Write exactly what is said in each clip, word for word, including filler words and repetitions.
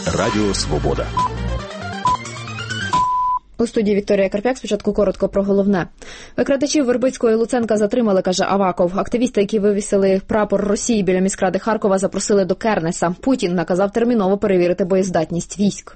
Радіо Свобода. У студії Вікторія Карп'як. Спочатку коротко про головне. Викрадачів Вербицького і Луценка затримали, каже Аваков. Активісти, які вивісили прапор Росії біля міськради Харкова, запросили до Кернеса. Путін наказав терміново перевірити боєздатність військ.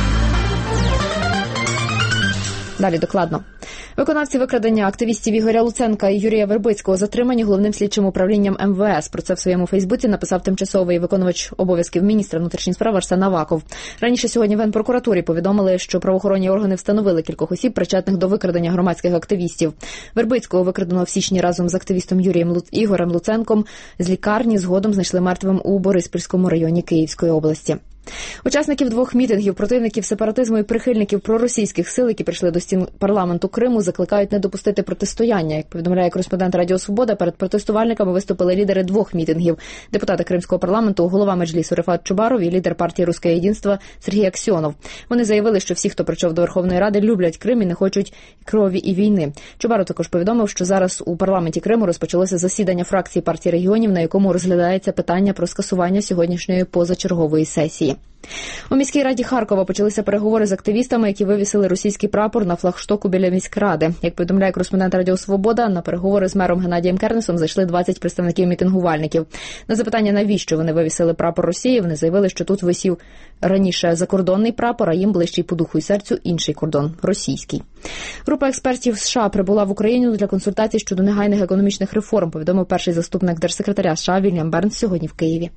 Далі докладно. Виконавці викрадення активістів Ігоря Луценка і Юрія Вербицького затримані Головним слідчим управлінням ем ве ес. Про це в своєму Фейсбуці написав тимчасовий виконувач обов'язків міністра внутрішніх справ Арсен Аваков. Раніше сьогодні в Генпрокуратурі повідомили, що правоохоронні органи встановили кількох осіб, причетних до викрадення громадських активістів. Вербицького викрадено в січні разом з активістом Юрієм Лу... Ігорем Луценком з лікарні, згодом знайшли мертвим у Бориспільському районі Київської області. Учасників двох мітингів, противників сепаратизму і прихильників проросійських сил, які прийшли до стін парламенту Криму, закликають не допустити протистояння. Як повідомляє кореспондент Радіо Свобода, перед протестувальниками виступили лідери двох мітингів. Депутати Кримського парламенту, голова Меджлісу Рефат Чубаров і лідер партії «Русське єдинство» Сергій Аксьонов. Вони заявили, що всі, хто прийшов до Верховної Ради, люблять Крим і не хочуть крові і війни. Чубаров також повідомив, що зараз у парламенті Криму розпочалося засідання фракції партії регіонів, на якому розглядається питання про скасування сьогоднішньої позачергової сесії. У міській раді Харкова почалися переговори з активістами, які вивісили російський прапор на флагштоку біля міськради. Як повідомляє кореспондент Радіо Свобода, на переговори з мером Геннадієм Кернесом зайшли двадцять представників мітингувальників. На запитання, навіщо вони вивісили прапор Росії, вони заявили, що тут висів раніше закордонний прапор, а їм ближчий по духу і серцю інший кордон – російський. Група експертів США прибула в Україну для консультацій щодо негайних економічних реформ, повідомив перший заступник держсекретаря США Вільям Бернс сьогодні в Києві.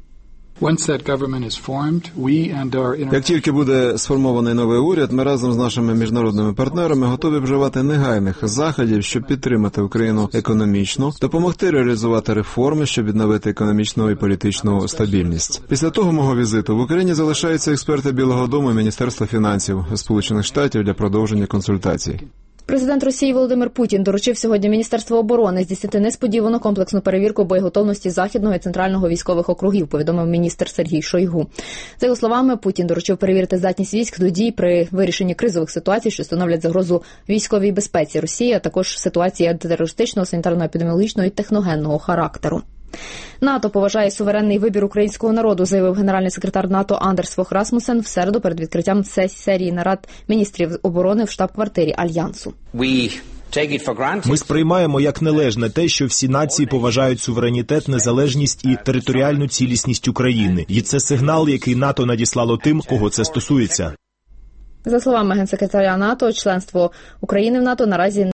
Як тільки буде сформований новий уряд, ми разом з нашими міжнародними партнерами готові вживати негайних заходів, щоб підтримати Україну економічно, допомогти реалізувати реформи, щоб відновити економічну і політичну стабільність. Після того мого візиту в Україні залишаються експерти Білого дому і Міністерства фінансів Сполучених Штатів для продовження консультацій. Президент Росії Володимир Путін доручив сьогодні Міністерству оборони здійснити несподівану комплексну перевірку боєготовності Західного і Центрального військових округів, повідомив міністр Сергій Шойгу. За його словами, Путін доручив перевірити здатність військ до дій при вирішенні кризових ситуацій, що становлять загрозу військовій безпеці Росії, а також ситуації антитерористичного, санітарно-епідеміологічного і техногенного характеру. НАТО поважає суверенний вибір українського народу, заявив генеральний секретар НАТО Андерс Фох Расмусен в середу перед відкриттям серії нарад міністрів оборони в штаб-квартирі Альянсу. Ми сприймаємо як належне те, що всі нації поважають суверенітет, незалежність і територіальну цілісність України. І це сигнал, який НАТО надіслало тим, кого це стосується. За словами генсекретаря НАТО, членство України в НАТО наразі